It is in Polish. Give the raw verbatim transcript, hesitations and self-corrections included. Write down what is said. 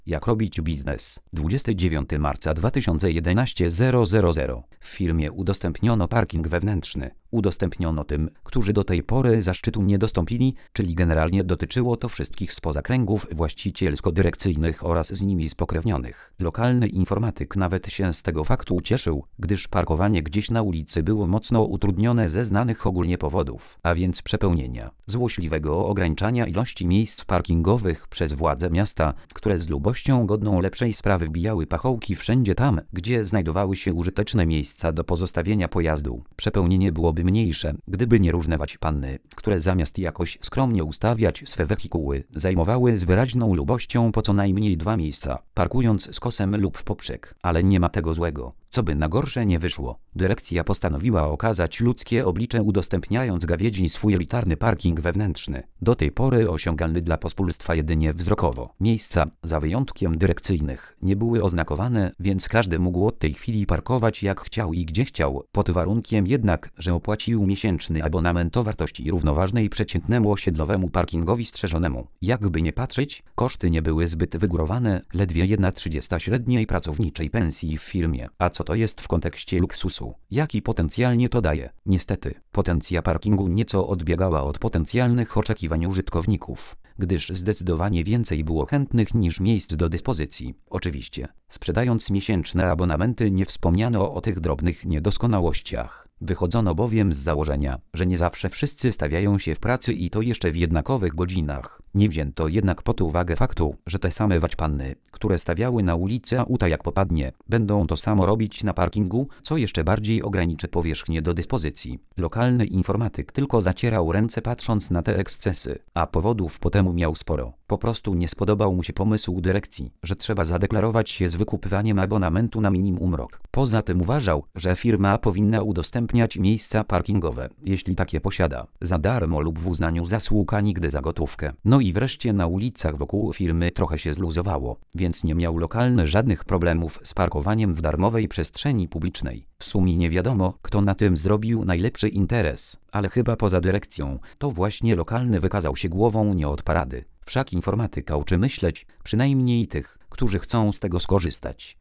Jak robić biznes. dwudziestego dziewiątego marca dwa tysiące jedenastego zero zero zero. W filmie udostępniono parking wewnętrzny. Udostępniono tym, którzy do tej pory zaszczytu nie dostąpili, czyli generalnie dotyczyło to wszystkich spoza kręgów właścicielsko-dyrekcyjnych oraz z nimi spokrewnionych. Lokalny informatyk nawet się z tego faktu ucieszył, gdyż parkowanie gdzieś na ulicy było mocno utrudnione ze znanych ogólnie powodów, a więc przepełnienia, złośliwego ograniczania ilości miejsc parkingowych przez władze miasta, które z lubością godną lepszej sprawy wbijały pachołki wszędzie tam, gdzie znajdowały się użyteczne miejsca do pozostawienia pojazdu. Przepełnienie byłoby mniejsze, gdyby nie różne waćpanny, które zamiast jakoś skromnie ustawiać swe wehikuły, zajmowały z wyraźną lubością po co najmniej dwa miejsca, parkując skosem lub w poprzek. Ale nie ma tego złego, co by na gorsze nie wyszło. Dyrekcja postanowiła okazać ludzkie oblicze, udostępniając gawiedzi swój elitarny parking wewnętrzny, do tej pory osiągalny dla pospólstwa jedynie wzrokowo. Miejsca, za wyjątkiem dyrekcyjnych, nie były oznakowane, więc każdy mógł od tej chwili parkować jak chciał i gdzie chciał, pod warunkiem jednak, że opłacił miesięczny abonament o wartości równoważnej przeciętnemu osiedlowemu parkingowi strzeżonemu. Jakby nie patrzeć, koszty nie były zbyt wygórowane, ledwie jedna trzydziesta średniej pracowniczej pensji w firmie. A co to jest w kontekście luksusu? Jaki potencjalnie to daje? Niestety, potencja parkingu nieco odbiegała od potencjalnych oczekiwań użytkowników, gdyż zdecydowanie więcej było chętnych niż miejsc do dyspozycji. Oczywiście, sprzedając miesięczne abonamenty nie wspomniano o tych drobnych niedoskonałościach. Wychodzono bowiem z założenia, że nie zawsze wszyscy stawiają się w pracy i to jeszcze w jednakowych godzinach. Nie wzięto jednak pod uwagę faktu, że te same waćpanny, które stawiały na ulicy auta jak popadnie, będą to samo robić na parkingu, co jeszcze bardziej ograniczy powierzchnię do dyspozycji. Lokalny informatyk tylko zacierał ręce patrząc na te ekscesy, a powodów po temu miał sporo. Po prostu nie spodobał mu się pomysł dyrekcji, że trzeba zadeklarować się z wykupywaniem abonamentu na minimum rok. Poza tym uważał, że firma powinna udostępniać miejsca parkingowe, jeśli takie posiada, za darmo lub w uznaniu zasług, a nigdy za gotówkę. No i wreszcie na ulicach wokół firmy trochę się zluzowało, więc nie miał lokalny żadnych problemów z parkowaniem w darmowej przestrzeni publicznej. W sumie nie wiadomo, kto na tym zrobił najlepszy interes, ale chyba poza dyrekcją, to właśnie lokalny wykazał się głową nie od parady. Wszak informatyka uczy myśleć, przynajmniej tych, którzy chcą z tego skorzystać.